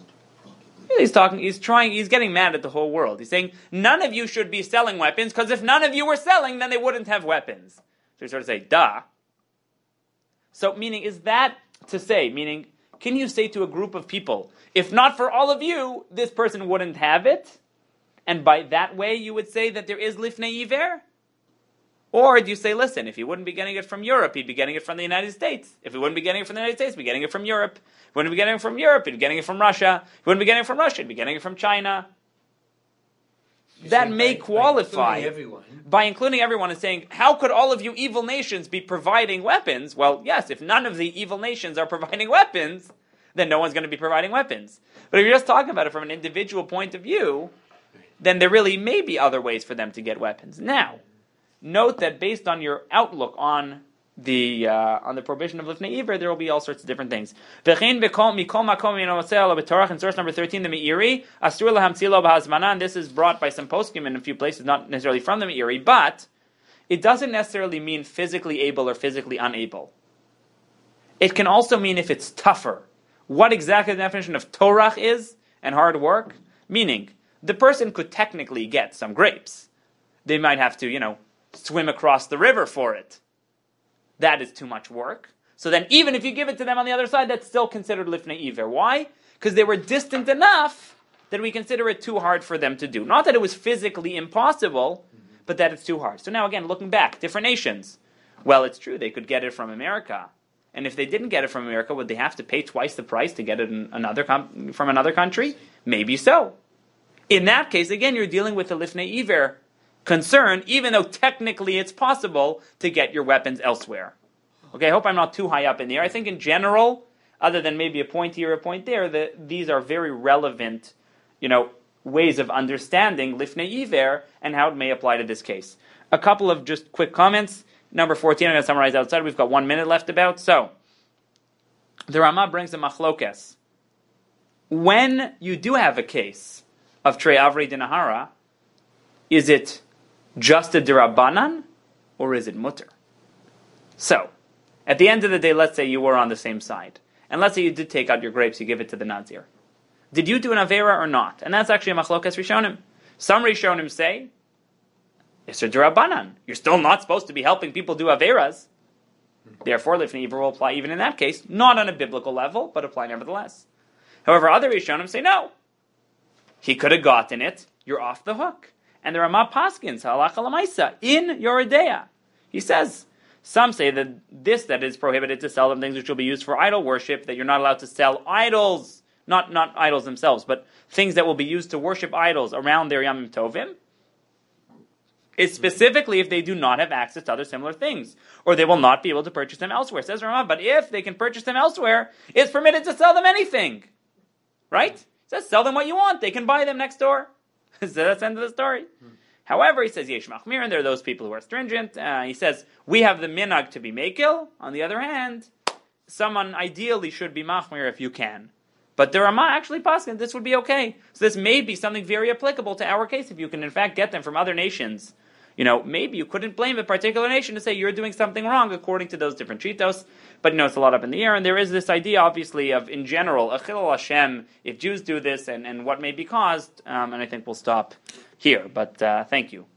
He's getting mad at the whole world. He's saying, none of you should be selling weapons, because if none of you were selling, then they wouldn't have weapons. So he sort of say, duh. So, meaning, is that to say, meaning, can you say to a group of people, if not for all of you, this person wouldn't have it? And by that way, you would say that there is lifnei iver? Or do you say, listen, if he wouldn't be getting it from Europe, he'd be getting it from the United States. If he wouldn't be getting it from the United States, he'd be getting it from Europe. If he wouldn't be getting it from Europe, he'd be getting it from Russia. If he wouldn't be getting it from Russia, he'd be getting it from China. that may qualify by including everyone and saying, how could all of you evil nations be providing weapons? Well, yes, if none of the evil nations are providing weapons, then no one's going to be providing weapons. But if you're just talking about it from an individual point of view, then there really may be other ways for them to get weapons. Now, note that based on your outlook on the prohibition of lifnei iver, there will be all sorts of different things. In source number 13, the Meiri, asur lahamtzilo b'hazmanan. This is brought by some poskim in a few places, not necessarily from the Meiri, but it doesn't necessarily mean physically able or physically unable. It can also mean if it's tougher. What exactly the definition of torach is and hard work? Meaning, the person could technically get some grapes. They might have to, swim across the river for it. That is too much work. So then even if you give it to them on the other side, that's still considered lifnei iver. Why? Because they were distant enough that we consider it too hard for them to do. Not that it was physically impossible, but that it's too hard. So now again, looking back, different nations. Well, it's true, they could get it from America. And if they didn't get it from America, would they have to pay twice the price to get it from another country? Maybe so. In that case, again, you're dealing with the lifnei iver concern, even though technically it's possible to get your weapons elsewhere. Okay, I hope I'm not too high up in the air. I think in general, other than maybe a point here, a point there, these are very relevant, ways of understanding lifnei iver and how it may apply to this case. A couple of just quick comments. Number 14, I'm going to summarize outside. We've got 1 minute left about. So, the Ramah brings a machlokes. When you do have a case of trei avrei dinahara, is it just a dirabanan, or is it mutter? So, at the end of the day, let's say you were on the same side. And let's say you did take out your grapes, you give it to the Nazir. Did you do an avera or not? And that's actually a machlokas rishonim. Some rishonim say, it's a dirabanan. You're still not supposed to be helping people do averas. Therefore, lifnei iver will apply even in that case, not on a biblical level, but apply nevertheless. However, other rishonim say no. He could have gotten it, you're off the hook. And the Ramah paskins, halacha lamaisa, in Yoreh De'ah. He says, some say that that is prohibited to sell them things which will be used for idol worship, that you're not allowed to sell idols, not idols themselves, but things that will be used to worship idols around their Yamim Tovim. It's specifically if they do not have access to other similar things, or they will not be able to purchase them elsewhere. Says Ramah, but if they can purchase them elsewhere, it's permitted to sell them anything. Right? It says, sell them what you want, they can buy them next door. So that's the end of the story. However, he says, Yesh Machmir, and there are those people who are stringent. He says, we have the minhag to be mekil. On the other hand, someone ideally should be Machmir if you can. But the Ramah actually paskin, this would be okay. So this may be something very applicable to our case if you can in fact get them from other nations. Maybe you couldn't blame a particular nation to say you're doing something wrong according to those different shitos. But it's a lot up in the air, and there is this idea, obviously, of, in general, Achil Hashem, if Jews do this, and what may be caused, and I think we'll stop here. But thank you.